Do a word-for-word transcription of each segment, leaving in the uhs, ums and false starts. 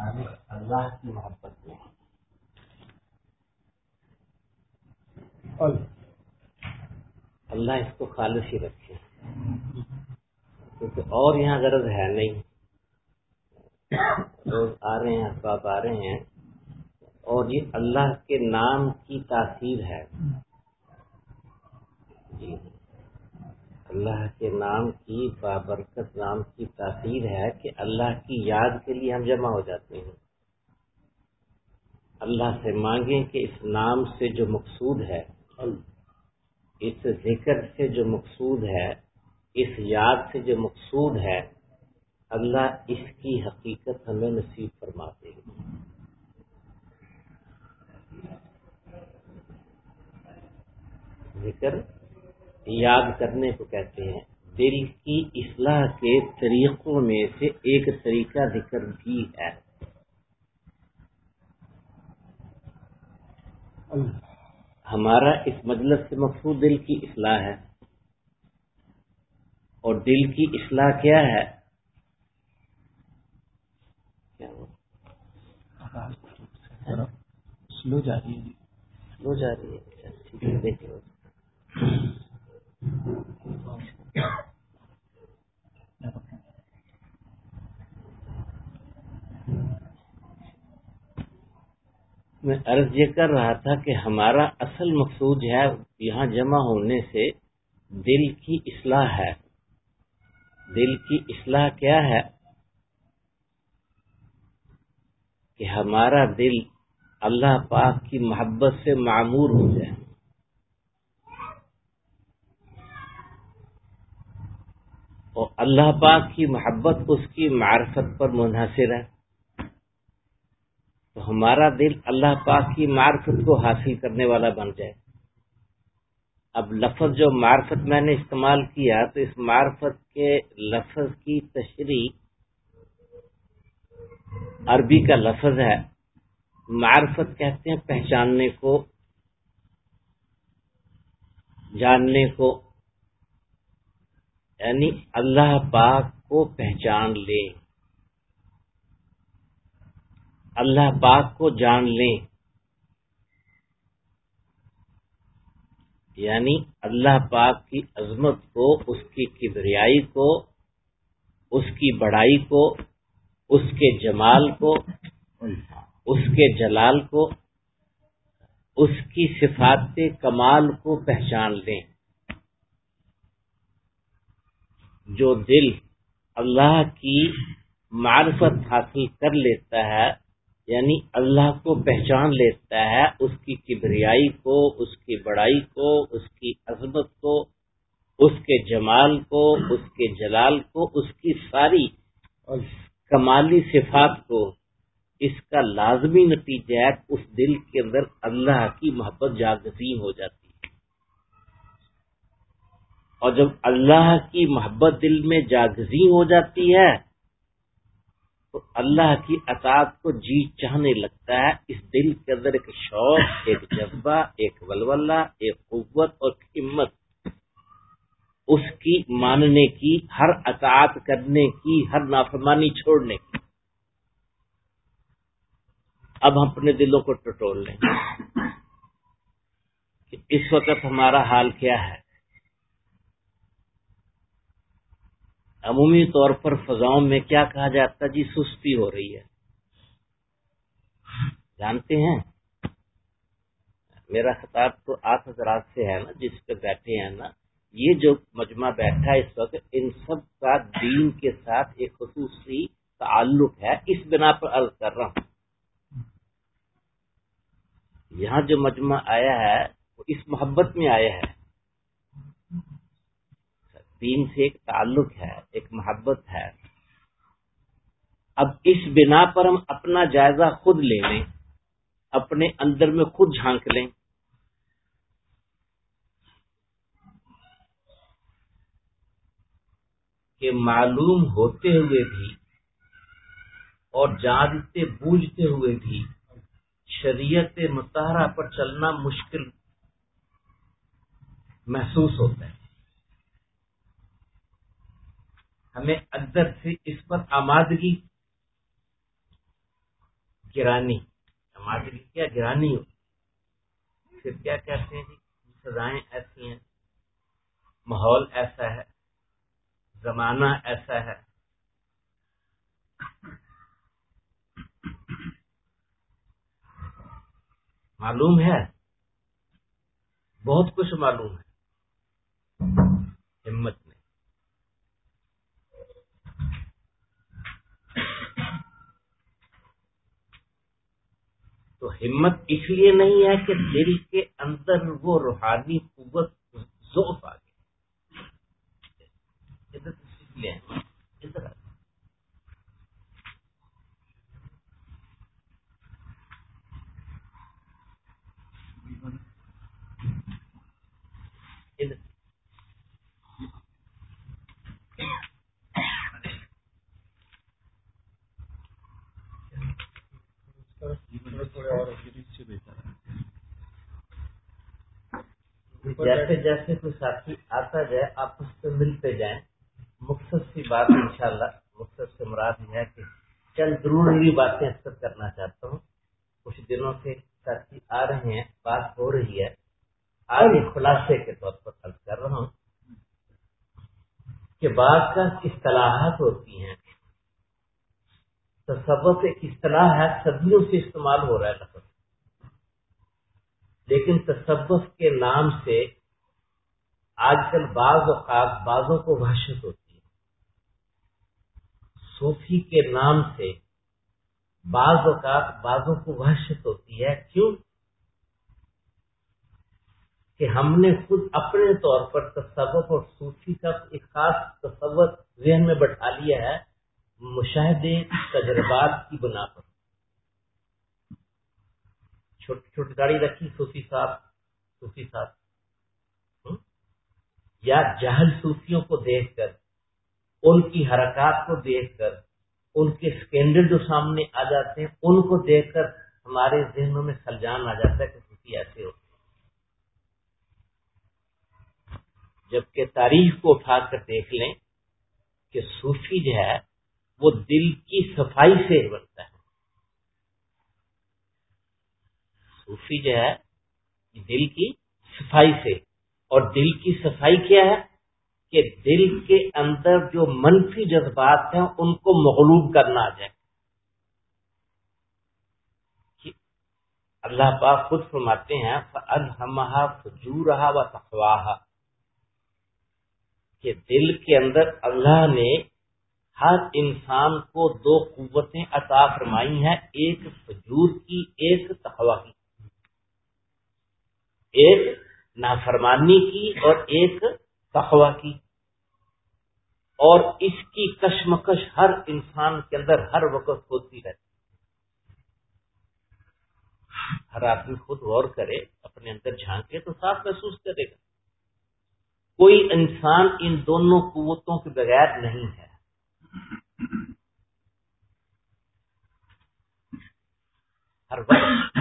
اللہ کی محبت میں اللہ اس کو خالص ہی رکھے، کیونکہ اور یہاں غرض ہے نہیں. روز آ رہے ہیں، اسباب آ رہے ہیں، اور یہ اللہ کے نام کی تاثیر ہے. جی اللہ کے نام کی بابرکت نام کی تاثیر ہے کہ اللہ کی یاد کے لیے ہم جمع ہو جاتے ہیں. اللہ سے مانگیں کہ اس نام سے جو مقصود ہے، اس ذکر سے جو مقصود ہے، اس یاد سے جو مقصود ہے، اللہ اس کی حقیقت ہمیں نصیب فرماتے ہیں. ذکر یاد کرنے کو کہتے ہیں. دل کی اصلاح کے طریقوں میں سے ایک طریقہ ذکر بھی ہے. ہمارا اس مجلس سے مقصود دل کی اصلاح ہے، اور دل کی اصلاح کیا ہے؟ کیا وہ سلو جا رہی ہے سلو جا رہی ہے. اچھا ٹھیک ہے، دیکھو. میں عرض یہ کر رہا تھا کہ ہمارا اصل مقصود ہے یہاں جمع ہونے سے دل کی اصلاح ہے. دل کی اصلاح کیا ہے؟ کہ ہمارا دل اللہ پاک کی محبت سے معمور ہو جائے. اور اللہ پاک کی محبت اس کی معرفت پر منحصر ہے. تو ہمارا دل اللہ پاک کی معرفت کو حاصل کرنے والا بن جائے. اب لفظ جو معرفت میں نے استعمال کیا، تو اس معرفت کے لفظ کی تشریح عربی کا لفظ ہے. معرفت کہتے ہیں پہچاننے کو، جاننے کو، یعنی اللہ پاک کو پہچان لیں، اللہ پاک کو جان لیں. یعنی اللہ پاک کی عظمت کو، اس کی کبریائی کو، اس کی بڑائی کو، اس کے جمال کو، اس کے جلال کو، اس کی صفات کمال کو پہچان لیں. جو دل اللہ کی معرفت حاصل کر لیتا ہے، یعنی اللہ کو پہچان لیتا ہے، اس کی کبریائی کو، اس کی بڑائی کو، اس کی عظمت کو، اس کے جمال کو، اس کے جلال کو، اس کی ساری کمالی صفات کو، اس کا لازمی نتیجہ ہے اس دل کے اندر اللہ کی محبت جاگزین ہو جاتی ہے. اور جب اللہ کی محبت دل میں جاگزین ہو جاتی ہے تو اللہ کی اطاعت کو جی چاہنے لگتا ہے. اس دل کے اندر ایک شوق، ایک جذبہ، ایک ولولہ، ایک قوت اور ہمت اس کی ماننے کی، ہر اطاعت کرنے کی، ہر نافرمانی چھوڑنے کی. اب ہم اپنے دلوں کو ٹٹول لیں کہ اس وقت ہمارا حال کیا ہے. عمومی طور پر فضاؤں میں کیا کہا جاتا ہے؟ جی سستی ہو رہی ہے. جانتے ہیں میرا خطاب تو آپ حضرات سے ہے نا، جس پہ بیٹھے ہیں نا، یہ جو مجمع بیٹھا ہے اس وقت، ان سب کا دین کے ساتھ ایک خصوصی تعلق ہے. اس بنا پر عرض کر رہا ہوں. یہاں جو مجمع آیا ہے وہ اس محبت میں آیا ہے. دین سے ایک تعلق ہے، ایک محبت ہے. اب اس بنا پر ہم اپنا جائزہ خود لے لیں، اپنے اندر میں خود جھانک لیں. کہ معلوم ہوتے ہوئے بھی اور جانتے بوجھتے ہوئے بھی شریعت مطہرہ پر چلنا مشکل محسوس ہوتا ہے. ہمیں اندر سے اس پر آمادگی گرانی، سماج کی کیا گرانی ہو، پھر کیا کہتے ہیں جی سزائیں ایسی ہیں، ماحول ایسا ہے، زمانہ ایسا ہے. معلوم ہے، بہت کچھ معلوم ہے ہمت میں. تو ہمت اس لیے نہیں ہے کہ دل کے اندر وہ روحانی قوت ذوف آ گئی، ادھر اس لیے ادھر ادھر تھوڑے اور سے بہتر ہے. جیسے جیسے کوئی ساتھی آتا جائے آپس میں ملتے جائیں. مقصد سی بات انشاءاللہ، مقصد سے مراد یہ ہے کہ چند ضروری باتیں اکثر کرنا چاہتا ہوں. کچھ دنوں سے ساتھی آ رہے ہیں، بات ہو رہی ہے، آج ایک خلاصے کے طور پر عرض کر رہا ہوں کہ بعض کا اصطلاحات ہوتی ہیں. تصوف ایک اصطلاح ہے، صدیوں سے استعمال ہو رہا ہے لفظ، لیکن تصوف کے نام سے آج کل بعض اوقات بعضوں کو وحشت ہوتی ہے. صوفی کے نام سے بعض اوقات بعضوں کو وحشت ہوتی ہے. کیوں کہ ہم نے خود اپنے طور پر تصوف اور صوفی کا ایک خاص تصور ذہن میں بٹھا لیا ہے، مشاہدے تجربات کی بنا پر. چھوٹی چھوٹی داڑھی رکھی صوفی صاحب صوفی صاحب یا جاہل صوفیوں کو دیکھ کر، ان کی حرکات کو دیکھ کر، ان کے اسکینڈل جو سامنے آ جاتے ہیں ان کو دیکھ کر ہمارے ذہنوں میں خلجان آ جاتا ہے کہ صوفی ایسے ہوتے ہیں. جبکہ تاریخ کو اٹھا کر دیکھ لیں کہ صوفی جو ہے وہ دل کی صفائی سے بنتا ہے. صوفی جو ہے دل کی صفائی سے، اور دل کی صفائی کیا ہے کہ دل کے اندر جو منفی جذبات ہیں ان کو مغلوب کرنا آ جائے. اللہ پاک خود فرماتے ہیں فَأَلْهَمَهَا فُجُورَهَا وَتَقْوَاهَا کہ دل کے اندر اللہ نے ہر انسان کو دو قوتیں عطا فرمائی ہیں، ایک فجور کی، ایک تقویٰ کی، ایک نافرمانی کی اور ایک تقویٰ کی. اور اس کی کشمکش ہر انسان کے اندر ہر وقت ہوتی رہتی. ہر آدمی خود غور کرے، اپنے اندر جھانکے تو صاف محسوس کرے گا. کوئی انسان ان دونوں قوتوں کے بغیر نہیں ہے. ہر وقت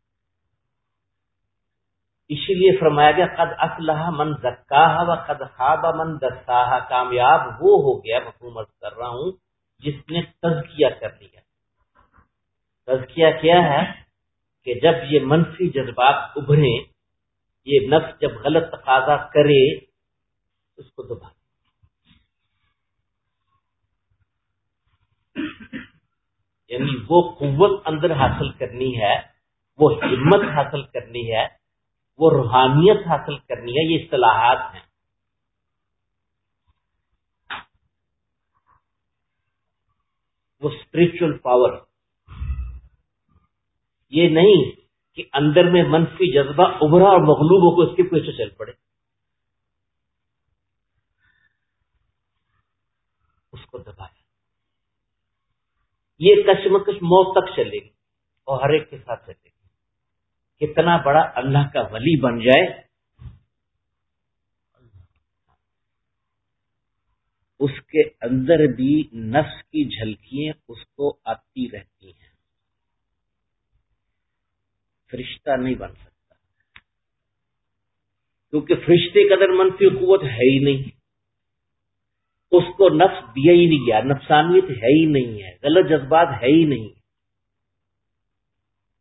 اسی لیے فرمایا گیا قد افلح من زکاها وقد خاب من دساها، کامیاب وہ ہو گیا، مفہوم عرض کر رہا ہوں، جس نے تزکیہ کر لیا. تزکیہ کیا ہے کہ جب یہ منفی جذبات ابھریں، یہ نفس جب غلط تقاضا کرے اس کو دبا، یعنی وہ قوت اندر حاصل کرنی ہے، وہ ہمت حاصل کرنی ہے، وہ روحانیت حاصل کرنی ہے. یہ اصطلاحات ہیں. وہ اسپرچل پاور، یہ نہیں کہ اندر میں منفی جذبہ ابھرا اور مغلوب ہو کے اس کے پیچھے چل پڑے، اس کو دبایا. یہ کشمکش موت تک چلے گی اور ہر ایک کے ساتھ چلے گی. کتنا بڑا اللہ کا ولی بن جائے اس کے اندر بھی نفس کی جھلکیاں اس کو آتی رہتی ہیں. فرشتہ نہیں بن سکتا کیونکہ فرشتے قدر منفی قوت ہے ہی نہیں، اس کو نفس دیا ہی نہیں گیا، نفسانیت ہے ہی نہیں ہے، غلط جذبات ہے ہی نہیں.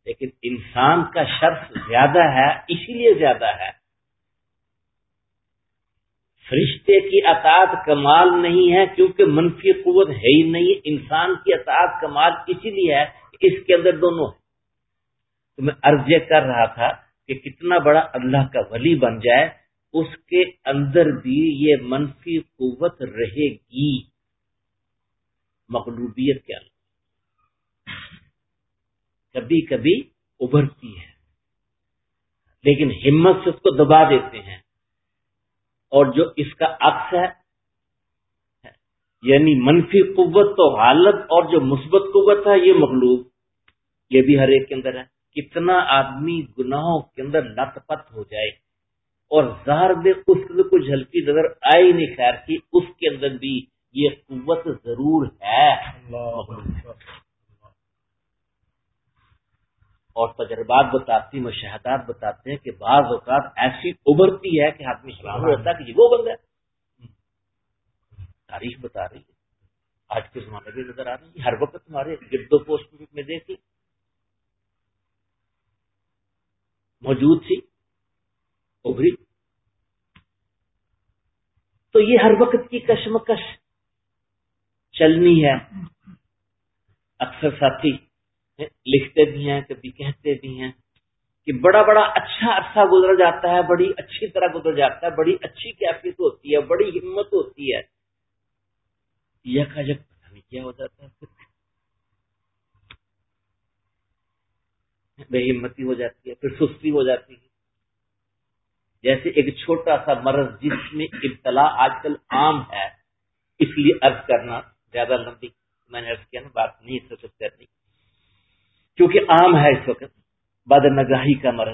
لیکن انسان کا شرف زیادہ ہے، اسی لیے زیادہ ہے. فرشتے کی اطاعت کمال نہیں ہے کیونکہ منفی قوت ہے ہی نہیں. انسان کی اطاعت کمال اسی لیے ہے کہ اس کے اندر دونوں ہے. تو میں عرض یہ کر رہا تھا کہ کتنا بڑا اللہ کا ولی بن جائے اس کے اندر بھی یہ منفی قوت رہے گی، مغلوبیت کے اندر کبھی کبھی ابھرتی ہے، لیکن ہمت سے اس کو دبا دیتے ہیں. اور جو اس کا عکس ہے یعنی منفی قوت تو غالب، اور جو مثبت قوت ہے یہ مغلوب، یہ بھی ہر ایک کے اندر ہے. کتنا آدمی گناہوں کے اندر لت پت ہو جائے اور ظاہر میں اس کے کچھ جھلکی نظر آئی نہیں خیر کی، اس کے اندر بھی یہ قوت ضرور ہے. اور تجربات بتاتی، مشاہدات بتاتے ہیں کہ بعض اوقات ایسی ابھرتی ہے کہ آدمی حیران ہوتا ہے کہ یہ وہ بندہ ہے. تاریخ بتا رہی ہے، آج کے زمانے میں نظر آ رہی ہے، ہر وقت ہمارے گرد و پوش میں دیکھی موجود تھی، ابھری. تو یہ ہر وقت کی کشمکش چلنی ہے. اکثر ساتھی لکھتے بھی ہیں، کبھی کہتے بھی ہیں کہ بڑا بڑا اچھا عرصہ گزر جاتا ہے، بڑی اچھی طرح گزر جاتا ہے، بڑی اچھی کیفیت ہوتی ہے، بڑی ہمت ہوتی ہے، یکا یک پتہ نہیں کیا ہو جاتا ہے، بے ہمتی ہو جاتی ہے، پھر سستی ہو جاتی ہے. جیسے ایک چھوٹا سا مرض جس میں ابتلا آج کل عام ہے، اس لیے عرض کرنا زیادہ لمبی میں نے عرض کیا نا بات نہیں اس وقت کرنی، کیونکہ عام ہے اس وقت بد نگاہی کا مرض.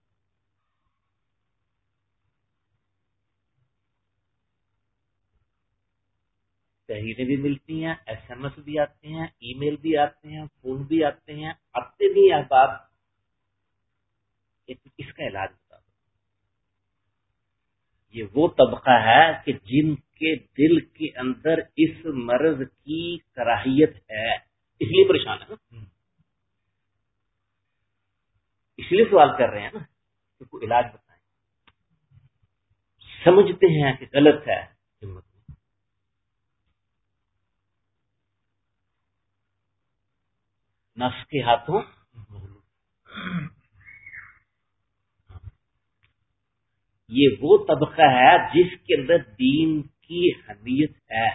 تحریریں بھی ملتی ہیں، ایس ایم ایس بھی آتے ہیں، ای میل بھی آتے ہیں، فون بھی آتے ہیں، آتے بھی ہیں بات. اس کا علاج بتا دو. یہ وہ طبقہ ہے کہ جن کے دل کے اندر اس مرض کی کراہیت ہے، اس لیے پریشان ہے نا، اس لیے سوال کر رہے ہیں نا کہ کوئی علاج بتائیں. سمجھتے ہیں کہ غلط ہے، ہمت نفس کے ہاتھوں. یہ وہ طبقہ ہے جس کے اندر دین کی حمیت ہے،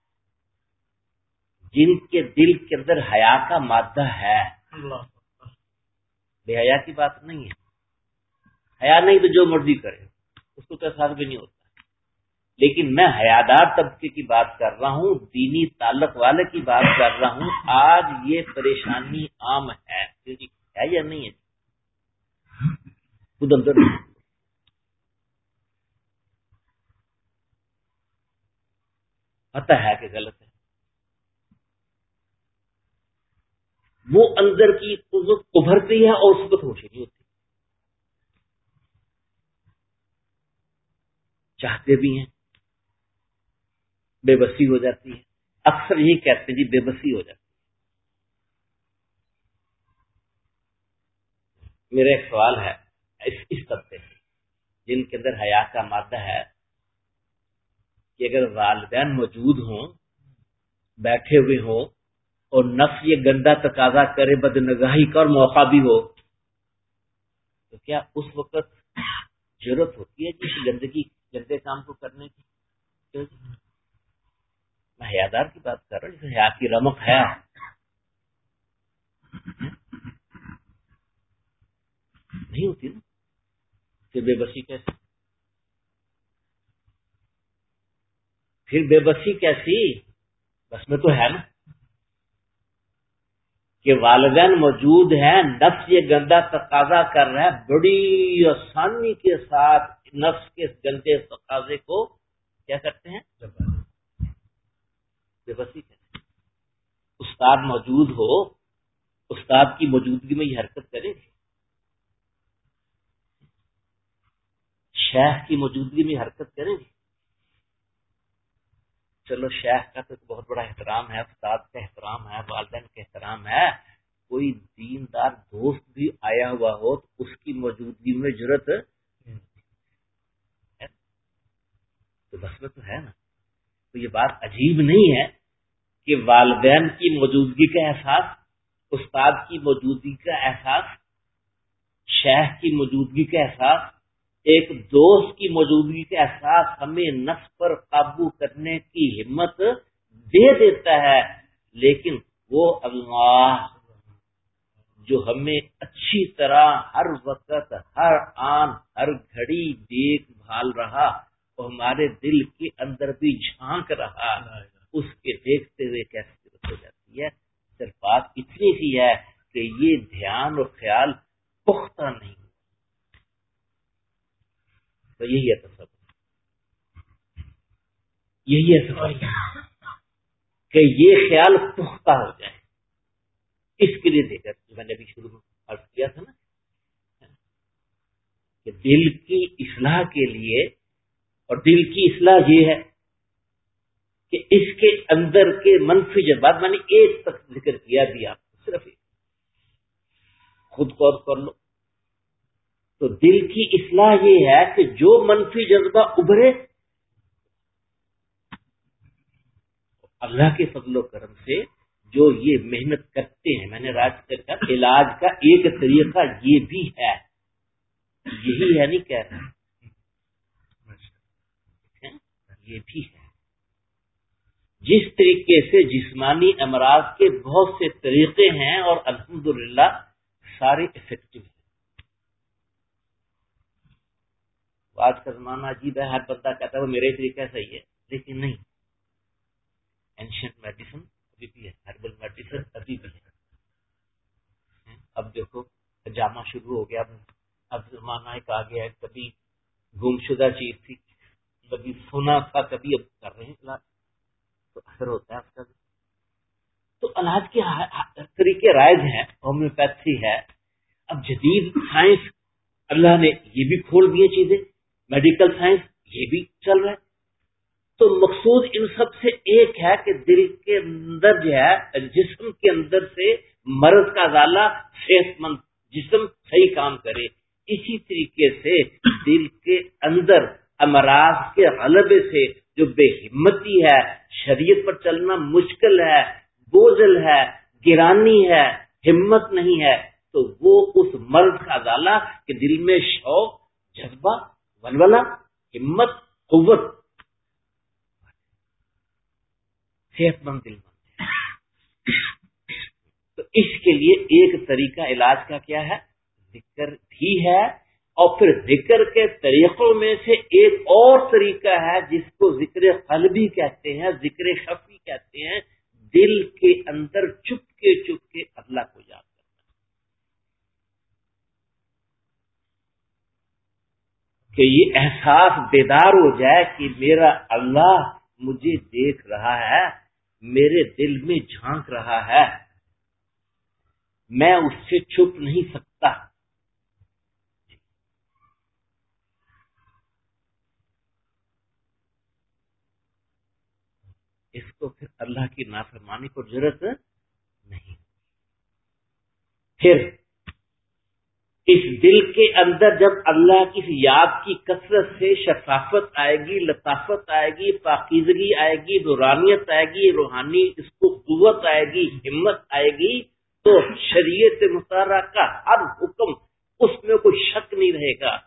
جن کے دل کے اندر حیا کا مادہ ہے. بے حیا کی بات نہیں ہے، حیا نہیں تو جو مرضی کرے اس کو تو احساس بھی نہیں ہوتا. لیکن میں حیادار طبقے کی بات کر رہا ہوں، دینی تعلق والے کی بات کر رہا ہوں. آج یہ پریشانی عام ہے، ہے یا نہیں ہے؟ خود اندر پتہ ہے کہ غلط ہے، وہ اندر کی قوت ابھرتی ہے اور اس کو ہوش نہیں ہوتی. چاہتے بھی ہیں، بے بسی ہو جاتی ہے. اکثر یہی کہتے ہیں جی بے بسی ہو جاتی ہے. میرا ایک سوال ہے اس اس طبقے سے جن کے اندر حیا کا مادہ ہے کہ اگر والدین موجود ہوں، بیٹھے ہوئے ہوں، اور نفس یہ گندا تقاضا کرے بد نگاہی کا اور موقع بھی ہو، تو کیا اس وقت ضرورت ہوتی ہے جس گندگی گندے کام کو کرنے کی؟ میں حیادار کی بات کر رہا ہوں، جسے حیا کی رمق ہے. نہیں ہوتی نا، پھر بے بسی کیسی؟ پھر بے بسی کیسی؟ بس میں تو ہے نا کہ والدین موجود ہیں، نفس یہ گندا تقاضا کر رہا ہے، بڑی آسانی کے ساتھ نفس کے گندے تقاضے کو کیا کرتے ہیں؟ بے بسی کیسی؟ استاد موجود ہو، استاد کی موجودگی میں یہ حرکت کرے گی؟ شیخ کی موجودگی میں حرکت کریں گے؟ چلو شیخ کا تو بہت بڑا احترام ہے، استاد کا احترام ہے، والدین کا احترام ہے، کوئی دیندار دوست بھی آیا ہوا ہو تو اس کی موجودگی میں جرت تو بس میں تو ہے نا. تو یہ بات عجیب نہیں ہے کہ والدین کی موجودگی کا احساس، استاد کی موجودگی کا احساس، شیخ کی موجودگی کا احساس، ایک دوست کی موجودگی کا احساس ہمیں نفس پر قابو کرنے کی ہمت دے دیتا ہے. لیکن وہ اللہ جو ہمیں اچھی طرح ہر وقت، ہر آن، ہر گھڑی دیکھ بھال رہا اور ہمارے دل کے اندر بھی جھانک رہا، اس کے دیکھتے ہوئے کیسے ضرورت ہو جاتی ہے. صرف بات اتنی سی ہے کہ یہ دھیان اور خیال پختہ نہیں. تو یہی ہے تصور، یہی ہے صفائی کہ یہ خیال پختہ ہو جائے. اس کے لیے دیکھا میں نے ابھی شروع میں عرض کیا تھا نا کہ دل کی اصلاح کے لیے، اور دل کی اصلاح یہ ہے کہ اس کے اندر کے منفی جذبات، میں نے ایک تک ذکر کیا بھی آپ کو، صرف ایک خود غور کر لو. تو دل کی اصلاح یہ ہے کہ جو منفی جذبہ ابھرے، اللہ کے فضل و کرم سے جو یہ محنت کرتے ہیں، میں نے راج کا علاج کا ایک طریقہ یہ بھی ہے، یہی ہے نہیں کہہ رہا، یہ بھی ہے. جس طریقے سے جسمانی امراض کے بہت سے طریقے ہیں اور الحمدللہ سارے افیکٹو ہیں. آج کا زمانہ عجیب ہے، ہر بندہ کہتا ہے وہ میرے طریقہ صحیح ہے، لیکن نہیں. اینشنٹ میڈیسن ابھی بھی ہے، ہربل میڈیسن ابھی بھی ہے. اب دیکھو پجامہ شروع ہو گیا، اب زمانہ ایک آ گیا ہے، کبھی گمشدہ چیز تھی، کبھی سنا تھا، کبھی اب کر رہے ہیں علاج، تو اثر ہوتا ہے اس کا بھی. تو علاج کے طریقے رائج ہیں، ہومیوپیتھی ہے. اب جدید سائنس اللہ نے یہ بھی کھول دیے چیزیں، میڈیکل سائنس یہ بھی چل رہا ہے. تو مقصود ان سب سے ایک ہے کہ دل کے اندر جو ہے، جسم کے اندر سے مرض کا ازالہ، صحت مند جسم صحیح کام کرے. اسی طریقے سے دل کے اندر امراض کے غلبے سے جو بے ہمتی ہے، شریعت پر چلنا مشکل ہے، بوجھل ہے، گرانی ہے، ہمت نہیں ہے، تو وہ اس مرض کا ازالہ کہ دل میں شوق، جذبہ، ولولہ، ہمت، قوت، صحت مند دل مند ہے. تو اس کے لیے ایک طریقہ علاج کا کیا ہے؟ ذکر بھی ہے. اور پھر ذکر کے طریقوں میں سے ایک اور طریقہ ہے جس کو ذکر قلبی کہتے ہیں، ذکر خفی کہتے ہیں. دل کے اندر چپ کے چپ کے اللہ کو یاد کرنا، کہ یہ احساس بیدار ہو جائے کہ میرا اللہ مجھے دیکھ رہا ہے، میرے دل میں جھانک رہا ہے، میں اس سے چھپ نہیں سکتا. اس کو پھر اللہ کی نافرمانی کو ضرورت نہیں. پھر اس دل کے اندر جب اللہ کی یاد کی کثرت سے شفافت آئے گی، لطافت آئے گی، پاکیزگی آئے گی، نورانیت آئے گی، روحانی اس کو قوت آئے گی، ہمت آئے گی، تو شریعت مطالعہ کا ہر حکم اس میں کوئی شک نہیں رہے گا.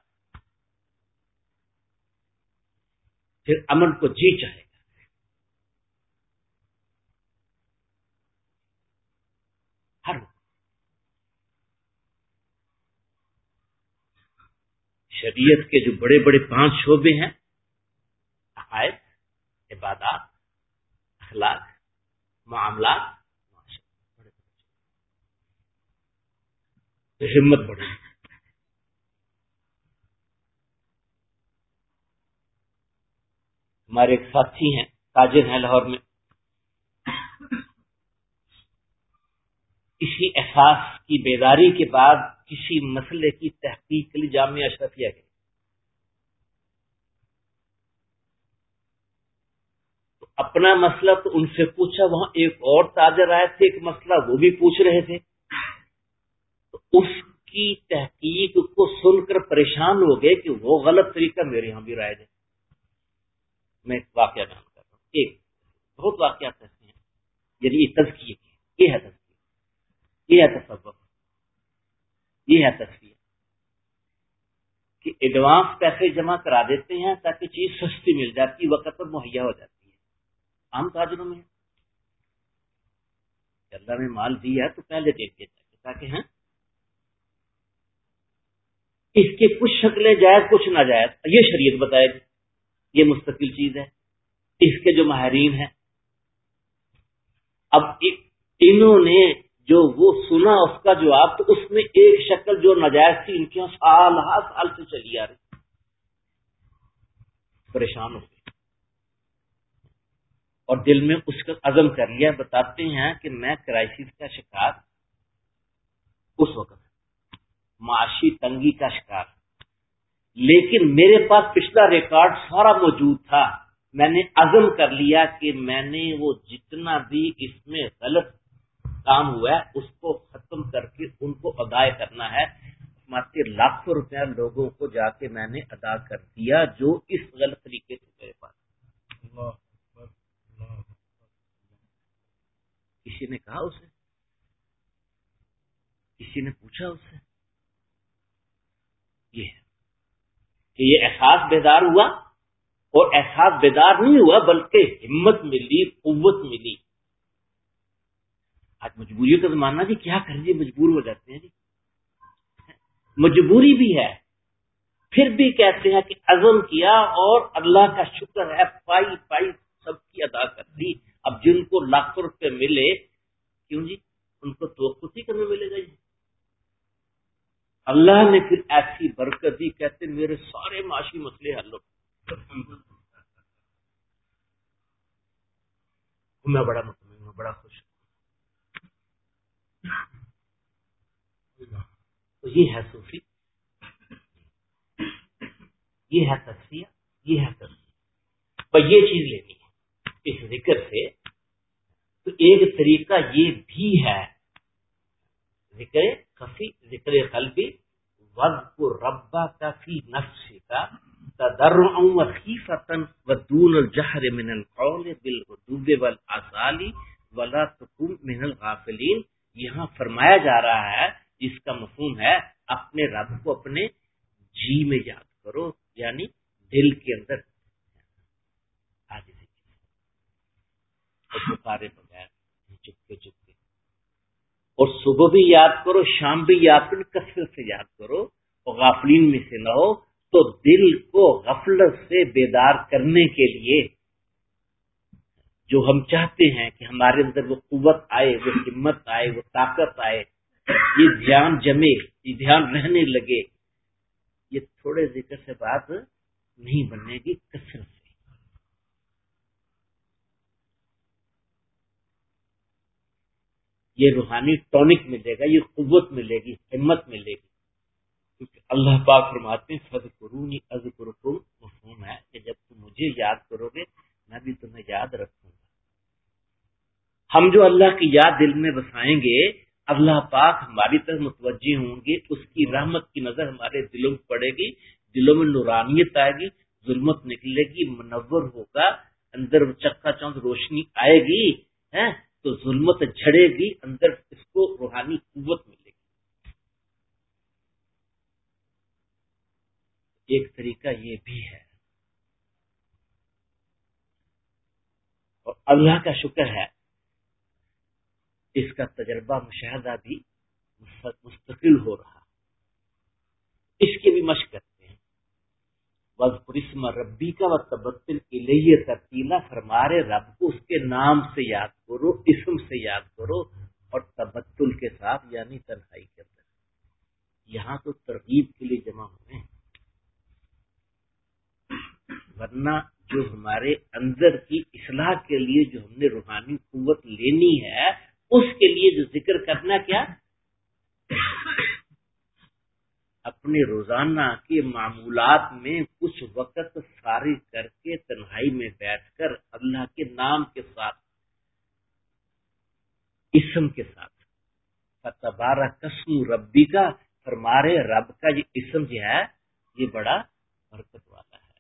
پھر امن کو جی چاہے گا. ہر شریعت کے جو بڑے بڑے پانچ شعبے ہیں، عقائد، عبادات، اخلاق، معاملات، ہمت بڑھے. ہمارے ایک ساتھی ہیں، تاجر ہیں لاہور میں، اسی احساس کی بیداری کے بعد کسی مسئلے کی تحقیق کے لیے جامعہ اشرفیہ گئے. تو اپنا مسئلہ تو ان سے پوچھا، وہاں ایک اور تاجر آئے تھے، ایک مسئلہ وہ بھی پوچھ رہے تھے. اس کی تحقیق کو سن کر پریشان ہو گئے کہ وہ غلط طریقہ میرے یہاں بھی رائج ہے. میں ایک واقعہ بیان کر رہا ہوں، ایک بہت واقعات ایسے ہیں، یعنی یہ تزکیے کی، یہ ہے تزکیہ، یہ ہے تصوف، یہ ہے تصفیہ، کہ ایڈوانس پیسے جمع کرا دیتے ہیں تاکہ چیز سستی مل جاتی، وقت پر مہیا ہو جاتی ہے. عام تاجروں میں اللہ نے مال دیا ہے تو پہلے دے دیا جائے تاکہ ہیں اس کی کچھ شکلیں جائز کچھ ناجائز، یہ شریعت بتائے گی، یہ مستقل چیز ہے. اس کے جو ماہرین ہیں، اب انہوں نے جو وہ سنا اس کا جواب، تو اس میں ایک شکل جو ناجائز تھی ان کے یہاں سال ہر سال سے چلی آ رہی، پریشان ہو گئے اور دل میں اس کا عزم کر لیا. بتاتے ہیں کہ میں کرائسس کا شکار اس وقت معاشی تنگی کا شکار، لیکن میرے پاس پچھلا ریکارڈ سارا موجود تھا. میں نے عزم کر لیا کہ میں نے وہ جتنا بھی اس میں غلط کام ہوا ہے اس کو ختم کر کے ان کو ادا کرنا ہے. ماتے لاکھوں روپیہ لوگوں کو جا کے میں نے ادا کر دیا جو اس غلط طریقے سے میرے پاس. کسی نے کہا اسے، کسی نے پوچھا اسے، یہ ہے کہ یہ احساس بیدار ہوا، اور احساس بیدار نہیں ہوا بلکہ ہمت ملی، قوت ملی. آج مجبوری کا زمانہ جی، کیا کریں جی، مجبور ہو جاتے ہیں جی، مجبوری بھی ہے، پھر بھی کہتے ہیں کہ عزم کیا اور اللہ کا شکر ہے پائی پائی سب کی ادا کر دی. اب جن کو لاکھوں روپے ملے، کیوں جی ان کو توقع تھی کہ ہمیں ملے گا جی. اللہ نے پھر ایسی برکت دی، کہتے میرے سارے معاشی مسئلے حل ہو. میں بڑا مطمئن ہوں، بڑا خوش ہوں. تو یہ ہے صوفی، یہ ہے تصفیہ، یہ ہے تصفیہ. پر یہ چیز لینی ہے اس ذکر سے. تو ایک طریقہ یہ بھی ہے ذکر خفی، ذکر قلبی، وذکر ربک فی نفسک تضرعا وخیفۃ ودون الجہر من القول بالغدو والآصال ولا تکن من الغافلین. یہاں فرمایا جا رہا ہے، جس کا مفہوم ہے اپنے رب کو اپنے جی میں یاد کرو، یعنی دل کے اندر آج پکارے بغیر چپکے چپکے، اور صبح بھی یاد کرو، شام بھی یاد کرو، کثرت سے یاد کرو، اور غافلین میں سے نہ ہو. تو دل کو غفلت سے بیدار کرنے کے لیے جو ہم چاہتے ہیں کہ ہمارے اندر وہ قوت آئے، وہ ہمت آئے، وہ طاقت آئے، یہ دھیان جمے، یہ دھیان رہنے لگے، یہ تھوڑے ذکر سے بات نہیں بننے گی، کثرت سے. یہ روحانی ٹونک ملے گا، یہ قوت ملے گی، ہمت ملے گی. کیونکہ اللہ پاک فرماتے ہیں فَاذْكُرُونِی أَذْكُرْكُمْ، مفہوم ہے کہ جب تم مجھے یاد کرو گے میں بھی تمہیں یاد رکھوں گا. ہم جو اللہ کی یاد دل میں بسائیں گے، اللہ پاک ہماری طرف متوجہ ہوں گے، اس کی رحمت کی نظر ہمارے دلوں میں پڑے گی، دلوں میں نورانیت آئے گی، ظلمت نکلے گی، منور ہوگا، اندر چکا چوند روشنی آئے گی، ہے تو ظلمت جھڑے گی، اندر اس کو روحانی قوت ملے گی. ایک طریقہ یہ بھی ہے، اور اللہ کا شکر ہے اس کا تجربہ مشاہدہ بھی مستقل ہو رہا، اس کی بھی مشق کرتے ہیں. وَاذْكُرِ اسْمَ رَبِّكَ وَتَبَتَّلْ إِلَيْهِ تَبْتِيلًا، فرمارے رب کو اس کے نام سے یاد کرو، اسم سے یاد کرو، اور تبتل کے ساتھ یعنی تنہائی کے اندر. یہاں تو ترغیب کے لیے جمع ہوئے ہیں، ورنہ جو ہمارے اندر کی اصلاح کے لیے جو ہم نے روحانی قوت لینی ہے، اس کے لیے جو ذکر کرنا کیا، اپنے روزانہ کے معمولات میں کچھ وقت فارغ کر کے تنہائی میں بیٹھ کر اللہ کے نام کے ساتھ، اسم کے ساتھ فتبارک اسم ربی کا، فرمارے رب کا یہ اسم جو ہے یہ بڑا برکت والا ہے۔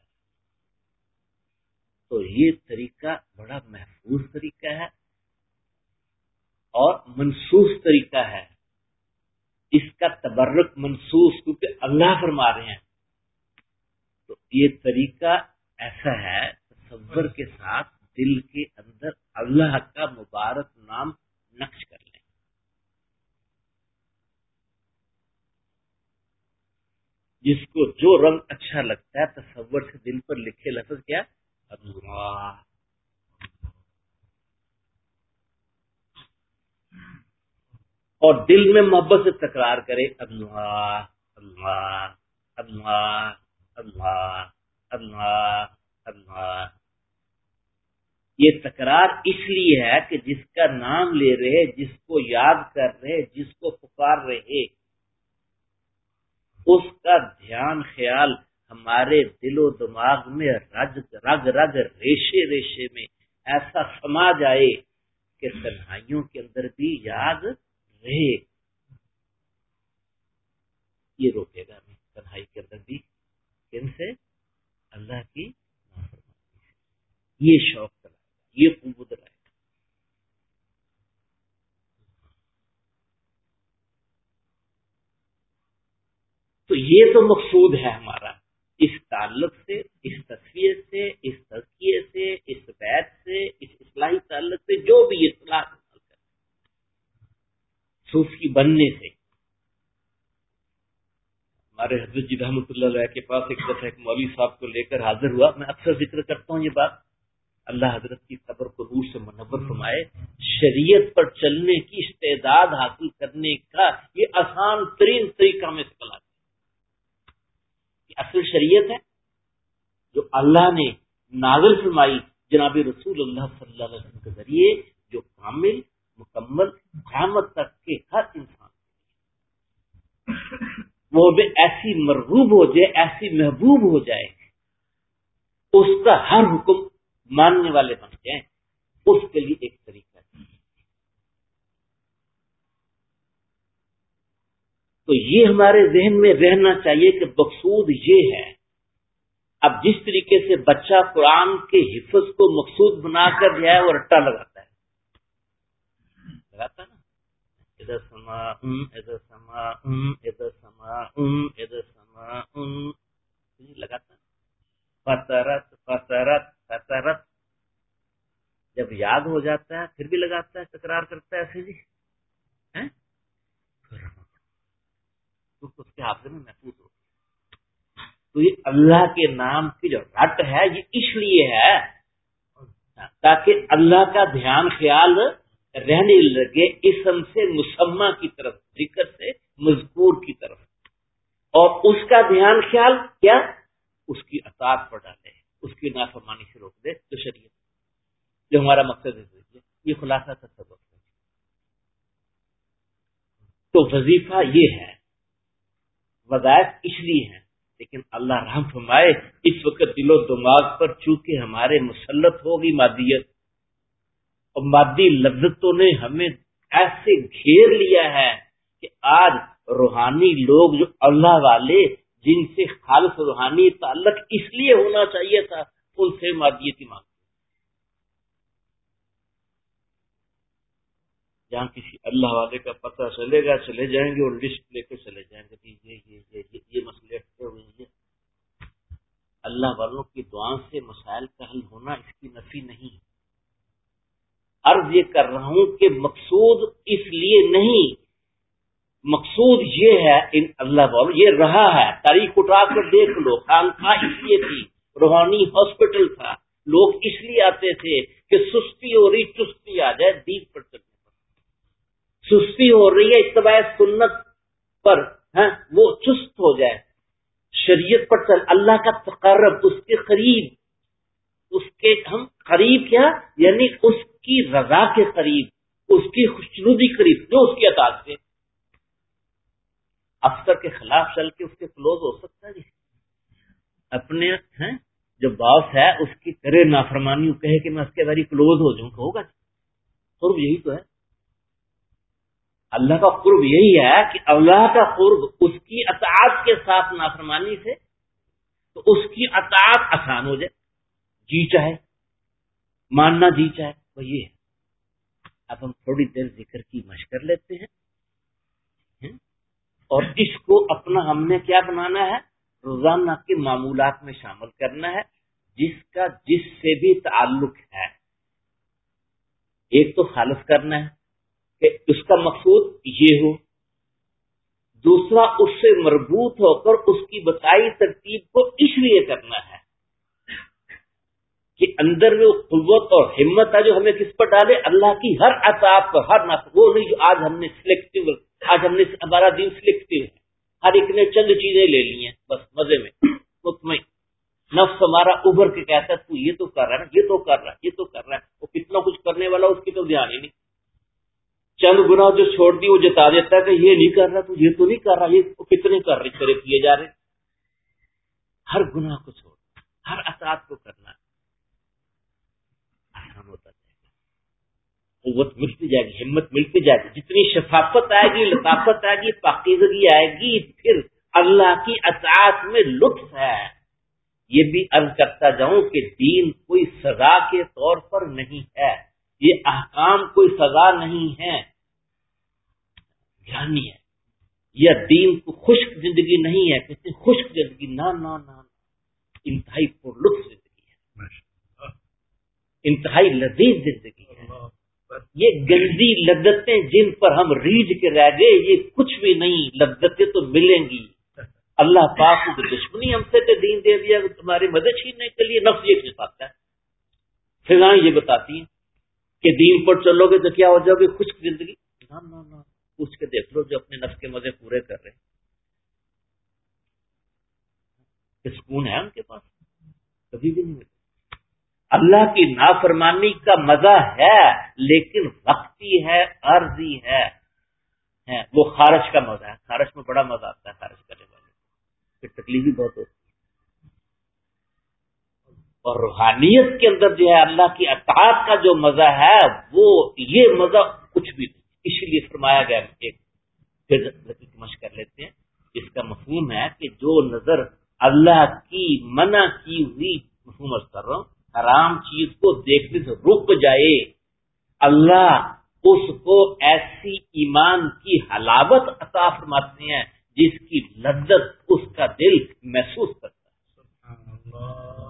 تو یہ طریقہ بڑا محفوظ طریقہ ہے اور منسوخ طریقہ ہے، اس کا تبرک منسوخ کیونکہ اللہ فرما رہے ہیں۔ تو یہ طریقہ ایسا ہے، تصور کے ساتھ دل کے اندر اللہ کا مبارک نام نقش کر لیں۔ جس کو جو رنگ اچھا لگتا ہے تصور سے دل پر لکھے لفظ کیا؟ اللہ۔ اور دل میں محبت سے تکرار کرے اللہ اللہ اللہ اللہ اللہ اللہ۔ یہ تکرار اس لیے ہے کہ جس کا نام لے رہے، جس کو یاد کر رہے، جس کو پکار رہے، اس کا دھیان خیال ہمارے دل و دماغ میں رگ رگ رگ ریشے ریشے میں ایسا سما جائے کہ تنہائیوں کے اندر بھی یاد رہے۔ یہ روکے گا ہمیں تنہائی کے اندر بھی، کن سے؟ اللہ کی نافرمانی سے۔ یہ شوق کرائے گا، یہ قوت لائے گا۔ تو یہ تو مقصود ہے ہمارا، اس تعلق سے، اس تصویر سے، اس تزکیے سے، اس بیت سے، اس اصلاحی تعلق سے، جو بھی اصلاح کرے، صوفی بننے سے۔ ہمارے حضرت جی رحمۃ اللہ علیہ کے پاس ایک دفعہ ایک مولوی صاحب کو لے کر حاضر ہوا، میں اکثر ذکر کرتا ہوں یہ بات، اللہ حضرت کی قبر کو نور سے منور فرمائے۔ شریعت پر چلنے کی استعداد حاصل کرنے کا یہ آسان ترین طریقہ میں سے ہے۔ اصل شریعت ہے جو اللہ نے نازل فرمائی جناب رسول اللہ صلی اللہ علیہ وسلم کے ذریعے، جو کامل مکمل قیامت تک کے ہر انسان وہ بھی ایسی مرغوب ہو جائے، ایسی محبوب ہو جائے، اس کا ہر حکم ماننے والے بن جائیں، اس کے لیے ایک طریقہ ہے۔ تو یہ ہمارے ذہن میں رہنا چاہیے کہ مقصود یہ ہے۔ اب جس طریقے سے بچہ قرآن کے حفظ کو مقصود بنا کر جو ہے وہ رٹا لگاتا ہے، لگاتا نا، ادھر سما ام ادھر سما ام ادھر سما ام ادھر سما ام، لگاتا فطرت فطرت فطرت، جب یاد ہو جاتا ہے پھر بھی لگاتا ہے، تکرار کرتا ہے ایسے جی، اس کے حافظے میں محفوظ ہو۔ تو یہ اللہ کے نام کی جو رٹ ہے یہ اس لیے ہے تاکہ اللہ کا دھیان خیال رہنے لگے اسم سے مسمہ کی طرف، ذکر سے مذکور کی طرف، اور اس کا دھیان خیال کیا؟ اس کی اطاعت پر ڈالے، اس کی نافرمانی سے روک دے، تو شریعت جو ہمارا مقصد ہے یہ خلاصہ تصور ہے۔ تو وظیفہ یہ ہے، وظائف اس لیے ہیں، لیکن اللہ رحم فرمائے اس وقت دل و دماغ پر چونکہ ہمارے مسلط ہوگی مادیت، اور مادی لذتوں نے ہمیں ایسے گھیر لیا ہے کہ آج روحانی لوگ جو اللہ والے جن سے خالص روحانی تعلق اس لیے ہونا چاہیے تھا، ان سے مادیتی مانگتے، جہاں کسی اللہ والے کا پتہ چلے گا چلے جائیں گے اور لسٹ لے کے چلے جائیں گے کہ یہ یہ یہ یہ, یہ مسئلے اٹھے ہوئے ہیں۔ اللہ والوں کی دعا سے مسائل کا حل ہونا اس کی نفی نہیں۔ عرض یہ کر رہا ہوں کہ مقصود اس لیے نہیں، مقصود یہ ہے ان اللہ والوں، یہ رہا ہے، تاریخ اٹھا کر دیکھ لو، خانقاہ اس لیے تھی، روحانی ہاسپٹل تھا، لوگ اس لیے آتے تھے کہ سستی ہو رہی چستی آ جائے، دین پر چلنے پر سستی ہو رہی ہے، اتباع سنت پر ہاں وہ چست ہو جائے، شریعت پر چل، اللہ کا تقرب، اس کے قریب، اس کے ہم قریب کیا یعنی اس کی رضا کے قریب، اس کی خوشنودی قریب، جو اس کی اطاعت سے افسر کے خلاف چل کے اس کے کلوز ہو سکتا ہے، اپنے ہیں جو باس ہے اس کی کرے نافرمانی کہے کہ میں اس کے بارے کلوز ہو جاؤں، ہوگا تو یہی تو ہے۔ اللہ کا قرب یہی ہے کہ اللہ کا قرب اس کی اطاعت کے ساتھ نافرمانی سے، تو اس کی اطاعت آسان ہو جائے، جی چاہے ماننا، جی چاہے، وہ یہ ہے۔ اب ہم تھوڑی دیر ذکر کی مشق کر لیتے ہیں، اور اس کو اپنا ہم نے کیا بنانا ہے، روزانہ کے معمولات میں شامل کرنا ہے، جس کا جس سے بھی تعلق ہے۔ ایک تو خالص کرنا ہے کہ اس کا مقصود یہ ہو، دوسرا اس سے مربوط ہو کر اس کی بتائی ترتیب کو اس لیے کرنا ہے کہ اندر میں وہ قوت اور ہمت ہے جو ہمیں کس پر ڈالے، اللہ کی ہر اطاعت پر، ہر نفس، وہ نہیں جو آج ہم نے سلیکٹیو، آج ہم نے ہمارا دین سلیکٹیو ہے، ہر ایک نے چند چیزیں لے لی ہیں بس مزے میں مطمئن۔ نفس ہمارا ابھر کے کہتا ہے تو یہ تو کر رہا ہے نا، یہ تو کر رہا ہے، یہ تو کر رہا ہے، وہ کتنا کچھ کرنے والا اس کی تو دھیان ہی نہیں۔ چند گناہ جو چھوڑ دی وہ جتا دیتا ہے کہ یہ نہیں کر رہا تو یہ تو نہیں کر رہا، یہ کتنے کر رہے کرے کیے جا رہے۔ ہر گناہ کو چھوڑ، ہر اطاعت کو کرنا آسان ہوتا جائے گا، قوت ملتی جائے گی، ہمت ملتی جائے گی، جتنی شفافت آئے گی، لطافت آئے گی، پاکیزگی آئے گی، پھر اللہ کی اطاعت میں لطف ہے۔ یہ بھی عرض کرتا جاؤں کہ دین کوئی سزا کے طور پر نہیں ہے، یہ احکام کوئی سزا نہیں ہے، جانی ہے۔ یہ دین کو خشک زندگی نہیں ہے، کسی خشک زندگی، نہ نہ نہ، انتہائی پر لطف زندگی ہے، انتہائی لذیذ زندگی ہے۔ یہ گندی لذتیں جن پر ہم ریجھ کے رہ گئے، یہ کچھ بھی نہیں، لذتیں تو ملیں گی۔ اللہ پاک کی دشمنی ہم سے دین دے دیا تمہاری مدد چھیننے کے لیے، نفس یہ سکھاتا ہے، فضائیں یہ بتاتی ہیں کہ دین پر چلو گے تو کیا ہو جاؤ گے، خشک زندگی۔ نہ نہ نہ، پوچھ کے دیکھ لو جو اپنے نفس کے مزے پورے کر رہے ہیں، سکون ہے ان کے پاس؟ کبھی بھی نہیں ملتا۔ اللہ کی نافرمانی کا مزہ ہے لیکن وقتی ہے، عارضی ہے، وہ خارج کا مزہ ہے، خارج میں بڑا مزہ آتا ہے، خارج کرنے والے پھر تکلیف بھی بہت ہوتی ہے۔ اور روحانیت کے اندر جو ہے اللہ کی اطاعت کا جو مزہ ہے، وہ یہ مزہ کچھ بھی نہیں، اس لیے فرمایا گیا۔ ایک پھر مشق کر لیتے ہیں، اس کا مفہوم ہے کہ جو نظر اللہ کی منع کی ہوئی، مفہوم عرض کر رہا ہوں، حرام چیز کو دیکھنے سے رک جائے، اللہ اس کو ایسی ایمان کی حلاوت عطا فرماتے ہیں جس کی لذت اس کا دل محسوس کرتا ہے۔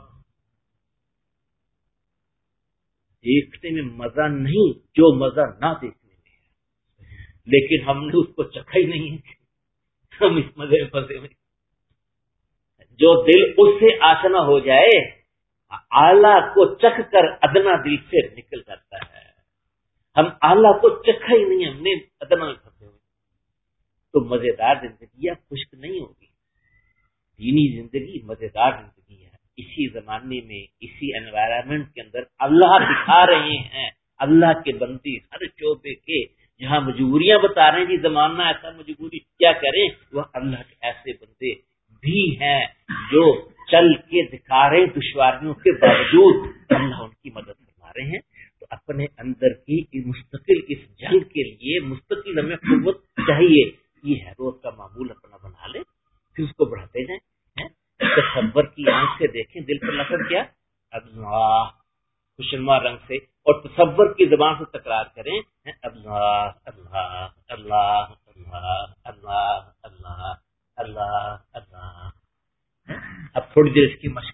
دیکھنے میں مزہ نہیں، جو مزہ نہ دیکھنے میں ہے، لیکن ہم نے اس کو چکھا ہی نہیں ہے، ہم اس مزے میں پھنسے ہوئے۔ جو دل اس سے آشنا ہو جائے، اعلیٰ کو چکھ کر ادنا دل سے نکل جاتا ہے۔ ہم اعلیٰ کو چکھا ہی نہیں، ہم نے ادنا میں پھنسے ہوئے، تو مزیدار زندگی یا خشک نہیں ہوگی۔ دینی زندگی مزیدار زندگی ہے۔ اسی زمانے میں، اسی انوائرمنٹ کے اندر اللہ دکھا رہے ہیں، اللہ کے بندی ہر شعبے کے، جہاں مجبوریاں بتا رہے ہیں، جی زمانہ ایسا مجبوری کیا کریں، وہ اللہ کے ایسے بندے بھی ہیں جو چل کے دکھا رہے، دشواریوں کے باوجود اللہ ان کی مدد فرما رہے ہیں۔ تو اپنے اندر کی مستقل اس جنگ کے لیے مستقل ہمیں قوت چاہیے، یہ ہے روز کا معمول اپنا بنا لیں، پھر اس کو بڑھاتے جائیں۔ تصور کی آنکھ سے دیکھیں، دل پر لفظ کیا، اللہ، خوشنما رنگ سے، اور تصور کی زبان سے تکرار کریں، اللہ اللہ اللہ اللہ اللہ اللہ اللہ اللہ۔ اب تھوڑی دیر اس کی مشق۔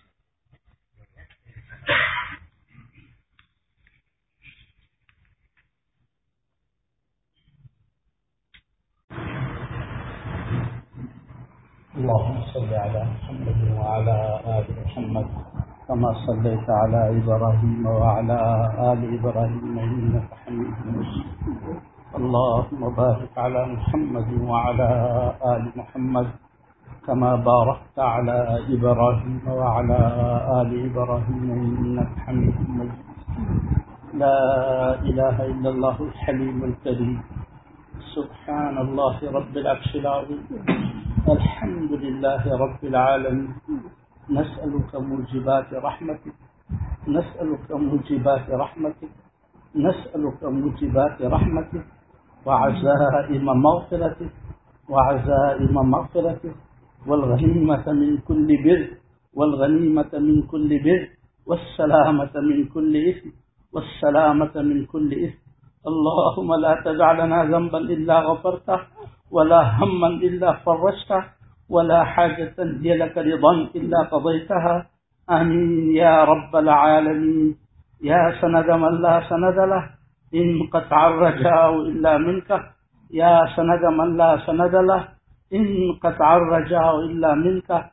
اللهم صل على محمد وعلى آل محمد كما صليت على إبراهيم وعلى آل إبراهيم إنك حميد مجيد اللهم بارك على محمد وعلى آل محمد كما باركت على إبراهيم وعلى آل إبراهيم إنك حميد مجيد لا إله إلا الله الحليم الكريم سبحان الله رب العرش العظيم الحمد لله رب العالمين نسألك موجبات رحمتك نسألك موجبات رحمتك نسألك موجبات رحمتك وعزائم مغفرتك وعزائم مغفرتك والغنيمة من كل بر والغنيمة من كل بر والسلامة من كل إثم والسلامة من كل إثم. اللهم لا تدع لنا ذنبا إلا غفرته ولا هما إلا فرجته ولا حاجة هي لك رضا إلا قضيتها. آمين يا رب العالمين. يا سند من لا سند له إن قطع الرجاء إلا منك. يا سند من لا سند له إن قطع الرجاء إلا منك.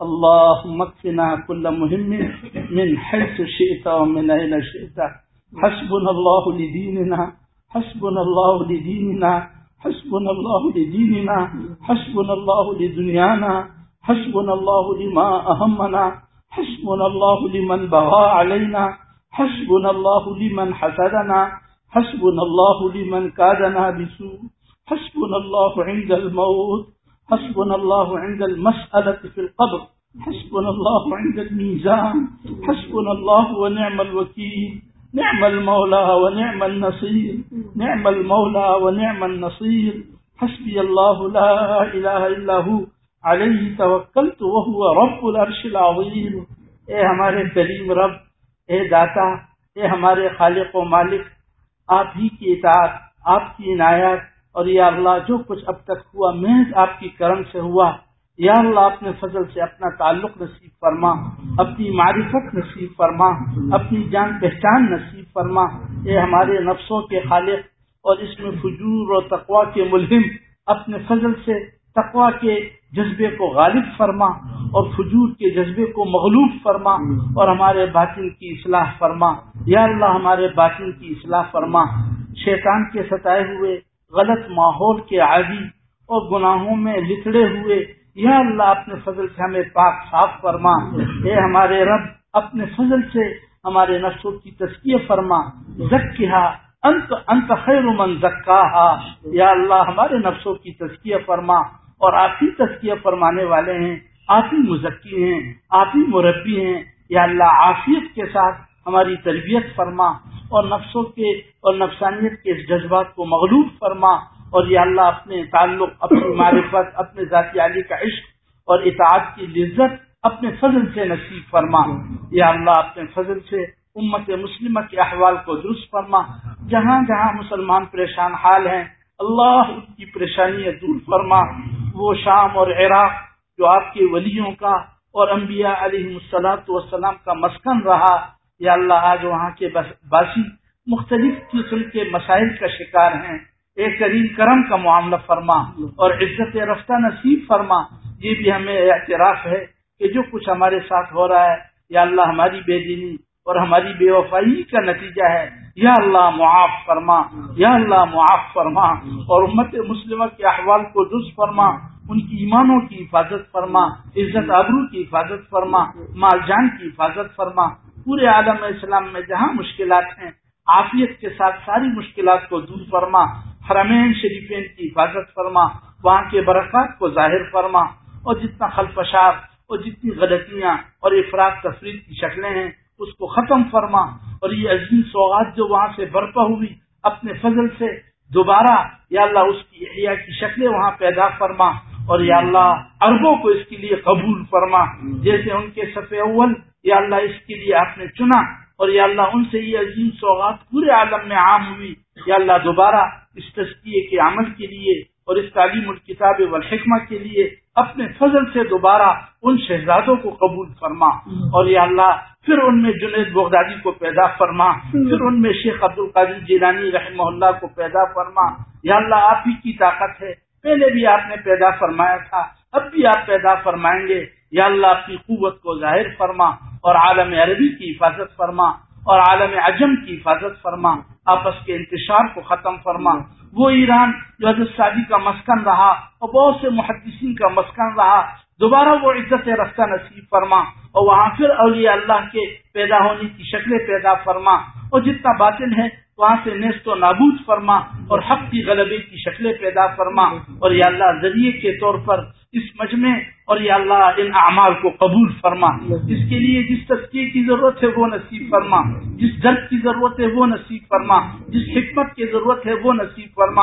اللهم اكفنا كل مهم من حيث شئت ومن أين شئت. حسبنا الله لديننا حسبنا الله لديننا حسبنا الله لديننا حسبنا الله لدنيانا حسبنا الله لما أهمنا حسبنا الله لمن بغى علينا حسبنا الله لمن حسدنا حسبنا الله لمن كادنا بسوء حسبنا الله عند الموت حسبنا الله عند المسألة في القبر حسبنا الله عند الميزان حسبنا الله ونعم الوكيل. نعم المولى ونعم النصير نعم المولى ونعم النصير. حسبي الله لا إله إلا هو علیہ توکلت وہو رب العرش العظیم. اے ہمارے کریم رب، اے داتا، اے ہمارے خالق و مالک، آپ ہی کی اطاعت، آپ کی عنایت، اور یا اللہ جو کچھ اب تک ہوا محض آپ کی کرم سے ہوا. یا اللہ اپنے فضل سے اپنا تعلق نصیب فرما، اپنی معرفت نصیب فرما، اپنی جان پہچان نصیب فرما. اے ہمارے نفسوں کے خالق اور اس میں فجور اور تقوی کے ملہم، اپنے فضل سے تقوی کے جذبے کو غالب فرما اور فجور کے جذبے کو مغلوب فرما، اور ہمارے باطن کی اصلاح فرما. یا اللہ ہمارے باطن کی اصلاح فرما. شیطان کے ستائے ہوئے، غلط ماحول کے عادی اور گناہوں میں لتڑے ہوئے، یا اللہ اپنے فضل سے ہمیں پاک صاف فرما. اے ہمارے رب اپنے فضل سے ہمارے نفسوں کی تزکیہ فرما. زکھا انت انت خیر من زکاہا. یا اللہ ہمارے نفسوں کی تزکیہ فرما، اور آپ ہی تزکیہ فرمانے والے ہیں، آپ ہی مزکی ہیں، آپ ہی مربی ہیں. یا اللہ عافیت کے ساتھ ہماری تربیت فرما، اور نفسوں کے اور نفسانیت کے جذبات کو مغلوب فرما. اور یا اللہ اپنے تعلق، اپنی معرفت، اپنے ذاتی علی کا عشق اور اطاعت کی لذت اپنے فضل سے نصیب فرما. یا اللہ اپنے فضل سے امت مسلمہ کے احوال کو درست فرما. جہاں جہاں مسلمان پریشان حال ہیں، اللہ ان کی پریشانیاں دور فرما. وہ شام اور عراق جو آپ کے ولیوں کا اور انبیاء علیہ الصلاۃ والسلام کا مسکن رہا، یا اللہ آج وہاں کے باسی مختلف قسم کے مسائل کا شکار ہیں. ایک کریم کرم کا معاملہ فرما اور عزت رفتہ نصیب فرما. یہ بھی ہمیں اعتراف ہے کہ جو کچھ ہمارے ساتھ ہو رہا ہے، یا اللہ ہماری بے دینی اور ہماری بے وفائی کا نتیجہ ہے. یا اللہ معاف فرما، یا اللہ معاف فرما، اور امت مسلمہ کے احوال کو درست فرما. ان کی ایمانوں کی حفاظت فرما، عزت آبرو کی حفاظت فرما، مال جان کی حفاظت فرما. پورے عالم اسلام میں جہاں مشکلات ہیں، عافیت کے ساتھ ساری مشکلات کو دور فرما. حرمین شریفین کی حفاظت فرما، وہاں کے برکات کو ظاہر فرما، اور جتنا خلفشار اور جتنی غلطیاں اور افراط تفریط کی شکلیں ہیں اس کو ختم فرما. اور یہ عظیم سوغات جو وہاں سے برپا ہوئی اپنے فضل سے دوبارہ یا اللہ اس کی احیاء کی شکلیں وہاں پیدا فرما. اور یا اللہ عربوں کو اس کے لیے قبول فرما، جیسے ان کے صف اول یا اللہ اس کے لیے آپ نے چنا، اور یا اللہ ان سے یہ عظیم سوغات پورے عالم میں عام ہوئی. یا اللہ دوبارہ اس تزکیے کے عمل کے لیے اور اس تعلیم الکتاب والحکمہ کے لیے اپنے فضل سے دوبارہ ان شہزادوں کو قبول فرما. اور یا اللہ پھر ان میں جنید بغدادی کو پیدا فرما، پھر ان میں شیخ عبد القادر جیلانی رحمہ اللہ کو پیدا فرما. یا اللہ آپ ہی کی طاقت ہے، پہلے بھی آپ نے پیدا فرمایا تھا، اب بھی آپ پیدا فرمائیں گے. یا اللہ اپنی قوت کو ظاہر فرما، اور عالم عربی کی حفاظت فرما، اور عالم عجم کی حفاظت فرما. آپس کے انتشار کو ختم فرما. وہ ایران جو حضرت سعدی کا مسکن رہا اور بہت سے محدثین کا مسکن رہا، دوبارہ وہ عزت رفتہ نصیب فرما، اور وہاں پھر اولیاء اللہ کے پیدا ہونے کی شکلیں پیدا فرما، اور جتنا باطل ہے وہاں سے نیست و نابود فرما، اور حق کی غلبے کی شکلیں پیدا فرما. اور یا اللہ ذریعے کے طور پر اس مجمع اور یا اللہ ان اعمال کو قبول فرما. اس کے لیے جس تزکیے کی ضرورت ہے وہ نصیب فرما, جس درد کی ضرورت ہے وہ نصیب فرما, جس حکمت کی ضرورت ہے وہ نصیب فرما.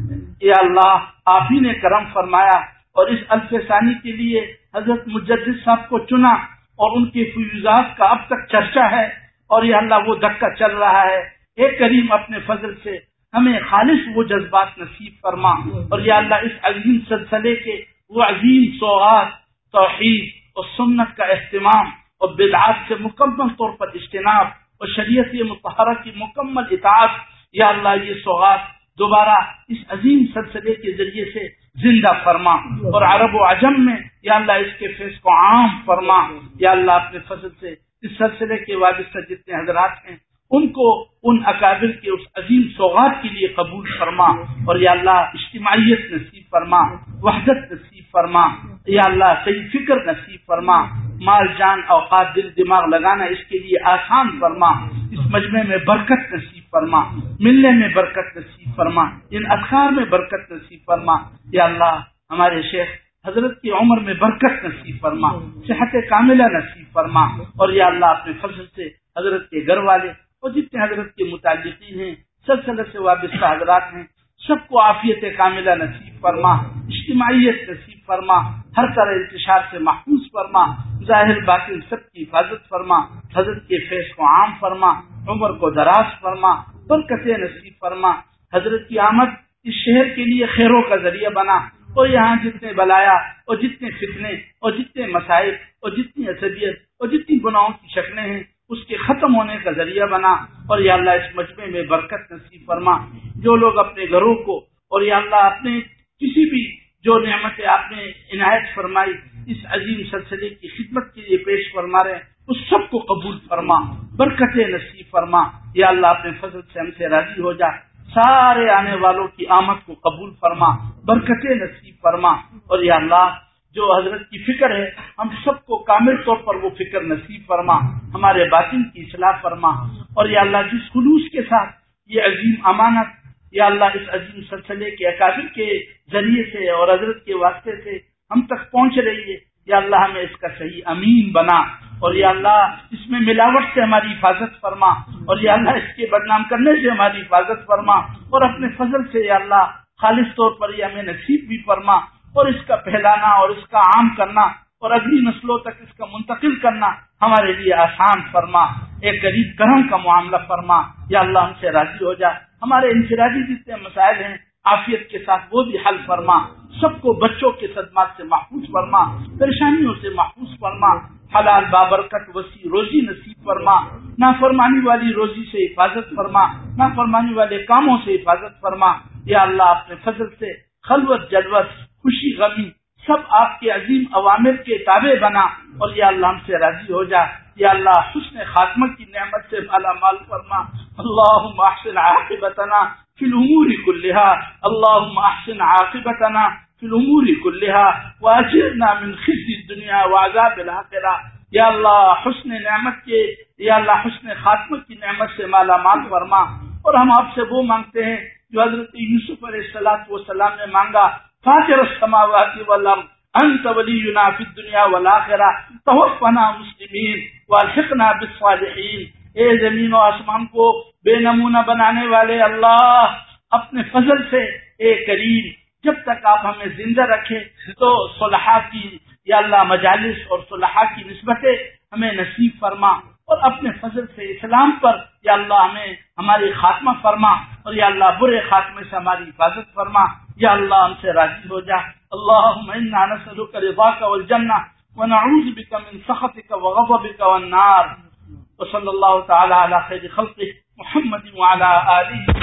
یا اللہ آپ ہی نے کرم فرمایا اور اس الف ثانی کے لیے حضرت مجدد صاحب کو چنا اور ان کے فیوزات کا اب تک چرچا ہے اور یا اللہ وہ دھکا چل رہا ہے. اے کریم اپنے فضل سے ہمیں خالص وہ جذبات نصیب فرما اور یا اللہ اس عظیم سلسلے کے وہ عظیم سوغات توحید اور سنت کا اہتمام اور بدعات سے مکمل طور پر اجتناب اور شریعت مطہرہ کی مکمل اطاعت, یا اللہ یہ سوغات دوبارہ اس عظیم سلسلے کے ذریعے سے زندہ فرما اور عرب و عجم میں یا اللہ اس کے فیض کو عام فرما. یا اللہ اپنے فضل سے اس سلسلے کے وابستہ جتنے حضرات ہیں ان کو ان اکابر کے اس عظیم سوغات کے لیے قبول فرما اور یا اللہ اجتماعیت نصیب فرما, وحدت نصیب فرما. یا اللہ صحیح فکر نصیب فرما, مال جان اوقات دل دماغ لگانا اس کے لیے آسان فرما. اس مجمع میں برکت نصیب فرما, ملنے میں برکت نصیب فرما, ان اذکار میں برکت نصیب فرما. یا اللہ ہمارے شیخ حضرت کی عمر میں برکت نصیب فرما, صحت کاملہ نصیب فرما اور یا اللہ اپنے فضل سے حضرت کے گھر والے اور جتنے حضرت کے متعلقین ہیں سلسلے سے وابستہ حضرات ہیں سب کو عافیت کاملہ نصیب فرما, اجتماعیت نصیب فرما, ہر طرح انتشار سے محفوظ فرما, ظاہر باطن سب کی حفاظت فرما, حضرت کے فیض کو عام فرما, عمر کو دراز فرما, برکتیں نصیب فرما. حضرت کی آمد اس شہر کے لیے خیروں کا ذریعہ بنا اور یہاں جتنے بلایا اور جتنے فتنے اور جتنے مسائل اور جتنی عصبیت اور جتنی گناہوں کی شکلیں ہیں اس کے ختم ہونے کا ذریعہ بنا اور یا اللہ اس مجمع میں برکت نصیب فرما. جو لوگ اپنے گھروں کو اور یا اللہ اپنے کسی بھی جو نعمتیں آپ نے عنایت فرمائی اس عظیم سلسلے کی خدمت کے لیے پیش فرما رہے ہیں اس سب کو قبول فرما, برکتیں نصیب فرما. یا اللہ اپنے فضل سے ہم سے راضی ہو جا, سارے آنے والوں کی آمد کو قبول فرما, برکتیں نصیب فرما اور یا اللہ جو حضرت کی فکر ہے ہم سب کو کامل طور پر وہ فکر نصیب فرما, ہمارے باطن کی اصلاح فرما اور یا اللہ جس خلوص کے ساتھ یہ عظیم امانت یا اللہ اس عظیم سلسلے کے اکابر کے ذریعے سے اور حضرت کے واسطے سے ہم تک پہنچ رہی ہے یا اللہ ہمیں اس کا صحیح امین بنا اور یا اللہ اس میں ملاوٹ سے ہماری حفاظت فرما اور یا اللہ اس کے بدنام کرنے سے ہماری حفاظت فرما اور اپنے فضل سے یا اللہ خالص طور پر یہ ہمیں نصیب بھی فرما اور اس کا پھیلانا اور اس کا عام کرنا اور اگلی نسلوں تک اس کا منتقل کرنا ہمارے لیے آسان فرما. ایک غریب کرم کا معاملہ فرما. یا اللہ ہم سے راضی ہو جا, ہمارے انفرادی جتنے مسائل ہیں عافیت کے ساتھ وہ بھی حل فرما, سب کو بچوں کے صدمات سے محفوظ فرما, پریشانیوں سے محفوظ فرما, حلال بابرکت وسیع روزی نصیب فرما, نافرمانی والی روزی سے حفاظت فرما, نافرمانی والے کاموں سے حفاظت فرما. یا اللہ اپنے فضل سے خلوت جلوت خوشی غمی سب آپ کے عظیم اوامر کے تابع بنا اور یا اللہ ہم سے راضی ہو جا. یا اللہ حسن خاتمہ کی نعمت سے مالا مال فرما. اللہم احسن عاقبتنا فی الامور کلہا, اللہم احسن عاقبتنا فی الامور کلہا واجرنا من خزی الدنیا وعذاب الآخرہ. یا اللہ حسن نعمت کے یا اللہ حسن خاتمہ کی نعمت سے مالا مال فرما اور ہم آپ سے وہ مانگتے ہیں جو حضرت یوسف علیہ الصلوۃ والسلام نے مانگا, فاطر السماوات والارض انت ولینا فی الدنیا والآخرہ توفنا مسلمین والحقنا بالصالحین. اے زمین و آسمان کو بے نمونہ بنانے والے اللہ اپنے فضل سے اے کریم جب تک آپ ہمیں زندہ رکھے تو صلحاء کی یا اللہ مجالس اور صلحاء کی نسبتیں ہمیں نصیب فرما اور اپنے فضل سے اسلام پر یا اللہ ہمیں ہماری خاتمہ فرما اور یا اللہ برے خاتمے سے ہماری حفاظت فرما. یا اللہ ہم سے راضی ہو جا. اللہم انا نسألک رضاک والجنہ ونعوذ بک من سخطک وغضبک والنار. وصلی اللہ تعالی علی خیر خلقہ محمد وعلی آلہ